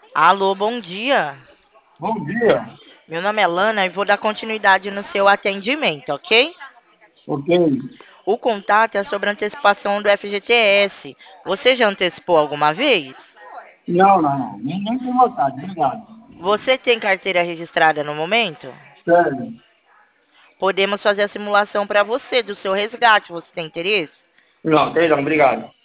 Alô, bom dia. Bom dia. Meu nome é Lana e vou dar continuidade no seu atendimento, ok? Ok. O contato é sobre a antecipação do FGTS. Você já antecipou alguma vez? Não. Nem tem vontade, obrigado. Você tem carteira registrada no momento? Sério. Podemos fazer a simulação para você do seu resgate. Você tem interesse? Não, tem não, obrigado.